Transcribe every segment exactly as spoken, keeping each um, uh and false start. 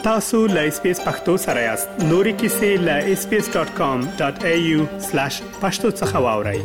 تاسو له اس پی اس پختو سره یاست. نوري کیسې له اس پی اس ډاٹ کام ډاٹ اي يو سلاش پښتو څخه واورئ.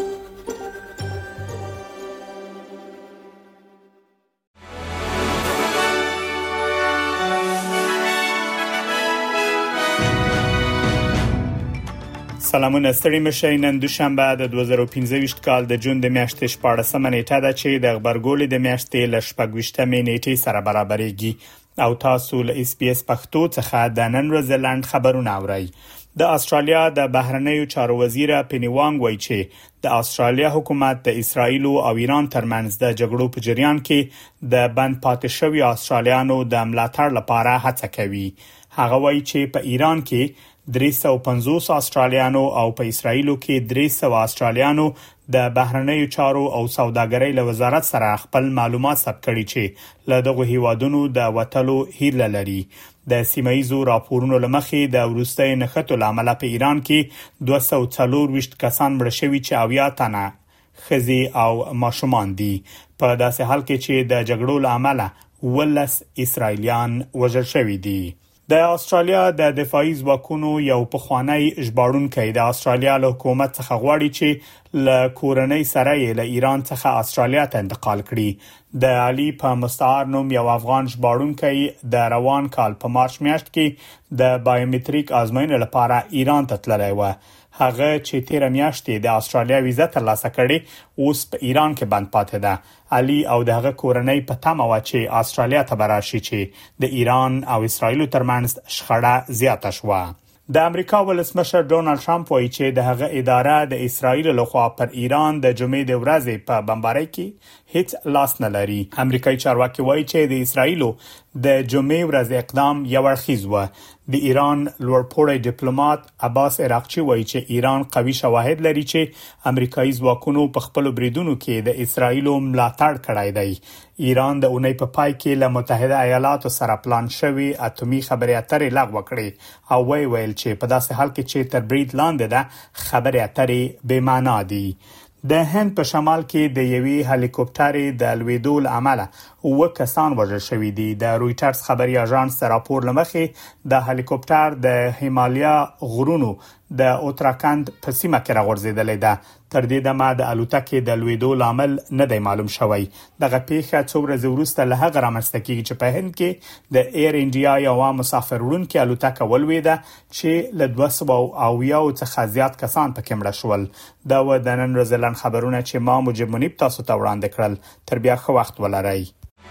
سلامونه ستړي مشه. نن دوشنبه د دوه زره او پنځه ویشت کال د جون د میاشتې شپاړسمه نیټه ده چې د خبرګولې د میاشتې ل شپږویشتمې نیټې سره برابرېږي او تاسو له اس پی اس پښتو څخه د نن ورځې لاند خبرونه اورئ. د استرالیا د بهرنیو چارو وزیر پینی وانګ وایي چې د استرالیا حکومت د اسرایل او ایران ترمنځ د جګړو په جریان کې د بند پاتې شوی استرالیانو د ملاتړ لپاره هڅه کوي. هغه وایي چې په ایران کې درې سوه او پنځوس استرالیانو او په اسرایل کې درې سوه استرالیانو د بهرنیو چارو او سوداګرۍ له وزارت سره خپل معلومات ثبت کړي چې له دغه هیوادونو د وټلو هیله لري. د سیمایزو راپورونو لمخې د وروستي نښتو لامل په ایران کې دوه سوه او څلور ویشت کسان مړه شوي چې اویا تنه ښځې او ماشومان دي. په داسې حال کې چې د جګړو لامل ولس اسرایلیان وژل شوي دي. د استرالیا د دفاعي ځواکونو یو پخوانی ژباړونکی د استرالیا له حکومت څخه غواړي چې له کورنۍ سره یې له ایران څخه استرالیا ته انتقال کړي. د علي په مستعار نوم یو افغان ژباړونکی د روان کال په مارچ میاشت کې د بایومټریک ازموینې لپاره ایران ته تللی و. هغه چې تیر میاشتې د استرالیا ویزه ترلاسه کړې اوس په ایران کې بند پاتې ده. علي او دغه کورنۍ په تمه و چې استرالیا ته براشي چې د ایران او اسرایل ترمنځ شخړه زیاته شوه. د امریکا ولسمشر ډونالد ټرمپ وایي چې دغه اداره د اسرایل لخوا پر ایران د جمعې د ورځې په بمبارۍ کې هیڅ لاس نه لري. امریکایي چارواکي وایي چې د اسرایل د جمعې ورځې اقدام یو اړخیز و. د ایران لوړپوړی ډیپلوماټ عباس عراقچی وایي چې ایران قوي شواهد لري چې امریکایي ځواکونو په خپل بریدونو کې د اسرایل ملاتړ کړی دی. ایران د اونۍ په پای کې له متحده ایالاتو سره پلان شوی اټومي خبرې اترې لغوه کړې او وی ویل چې په داسې حال کې چې تر برید لاندې ده خبرې اترې بې معنا دي. د هند په شمال کې د یوې هلیکوپټر د لویدو له امله اووه کسان وژل شوي دي. د رويټرز خبري اژانس راپور لمخې د هلیکوپټر د هیمالیا غرونو د اوتراکند په سیمه کې راغورځېدلې ده. تر دې دمه د الوتکې د لویدو لامل نه دی معلوم شوی. دغه پیښه څو ورځې وروسته له هغه رامنځته کیږي چې په هند کې د ایر انډیا یو مسافر وړونکې الوتکه ولوېده چې له دوه سوه اویا څخه زیات کسان پکې مړه شول. دا و د نن ورځې لاند خبرونه چې ما مجب منیب تاسو ته وړاندې کړل. تر بیا ښه وخت ولرئ.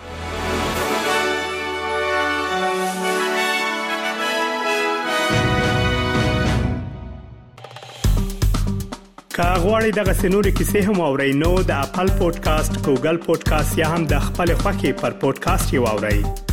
که غواړئ دغه سنوري کیسې هم اورئ نو د خپل پودکاسټ، ګوګل پودکاسټ یا هم د خپل خوښي پر پودکاسټ یو اورئ.